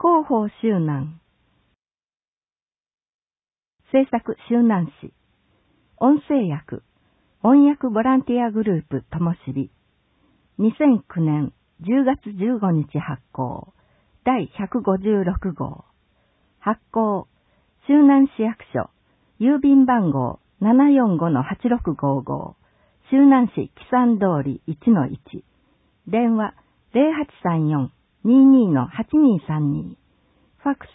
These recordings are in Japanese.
広報周南。制作周南市。音声訳。音訳ボランティアグループともしび。2009年10月15日発行。第156号。発行。周南市役所。郵便番号 745-8655。周南市木山通り 1-1。電話 0834-22-8232。ファックス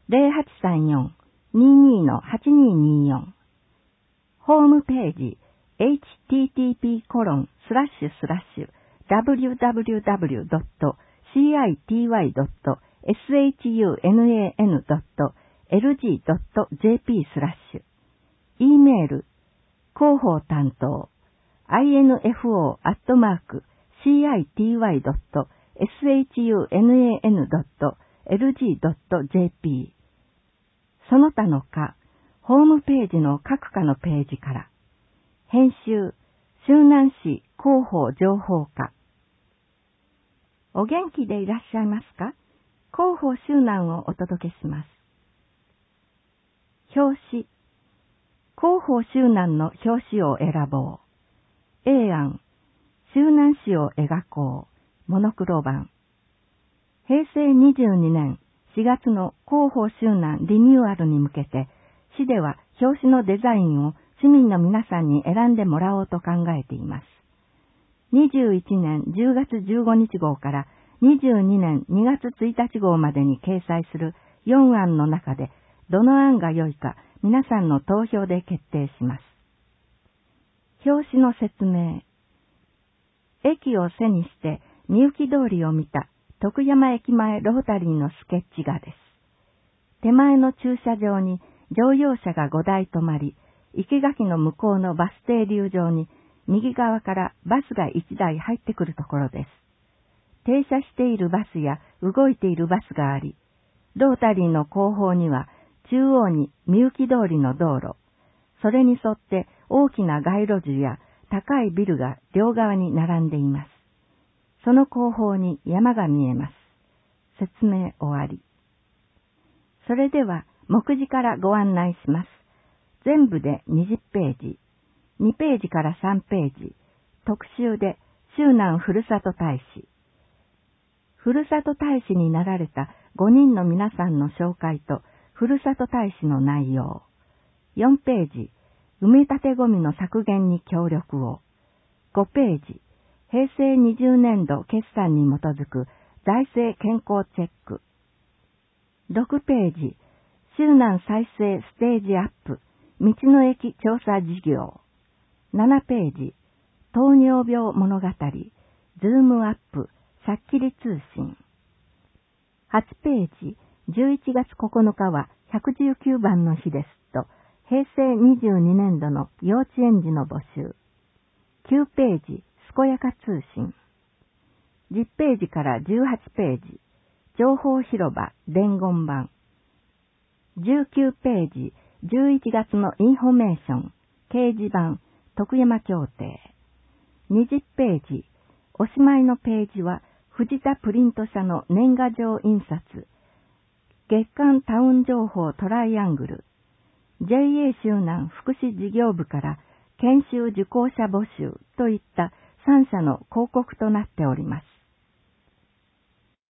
0834-22-8224。ホームページ http://www.city.sunan.lg.jp/。E メール広報担当 info@city.sunan.lg.jp。 その他の課、ホームページの各課のページから。編集、周南市広報情報課。お元気でいらっしゃいますか？広報周南をお届けします。表紙。広報周南の表紙を選ぼう。A 案。周南市を描こう。モノクロ版。平成22年4月の広報周南リニューアルに向けて、市では表紙のデザインを市民の皆さんに選んでもらおうと考えています。21年10月15日号から22年2月1日号までに掲載する4案の中で、どの案が良いか皆さんの投票で決定します。表紙の説明。駅を背にしてみゆき通りを見た徳山駅前ロータリーのスケッチ画です。手前の駐車場に乗用車が5台止まり、生垣の向こうのバス停留場に右側からバスが1台入ってくるところです。停車しているバスや動いているバスがあり、ロータリーの後方には中央にみゆき通りの道路、それに沿って大きな街路樹や高いビルが両側に並んでいます。その後方に山が見えます。説明終わり。それでは目次からご案内します。全部で20ページ。2ページから3ページ。特集で周南ふるさと大使。ふるさと大使になられた5人の皆さんの紹介とふるさと大使の内容。4ページ。埋め立てゴミの削減に協力を。5ページ。平成20年度決算に基づく財政健康チェック。6ページ。周南再生ステージアップ。道の駅調査事業。7ページ。糖尿病物語。ズームアップ。さっきり通信。8ページ。11月9日は119番の日ですと、平成22年度の幼稚園児の募集。9ページ。健やか通信。10ページから18ページ。情報広場伝言版。19ページ。11月のインフォメーション。掲示板。徳山協定。20ページ。おしまいのページは藤田プリント社の年賀状印刷。月刊タウン情報トライアングル。JA 周南福祉事業部から研修受講者募集といった3社の広告となっております。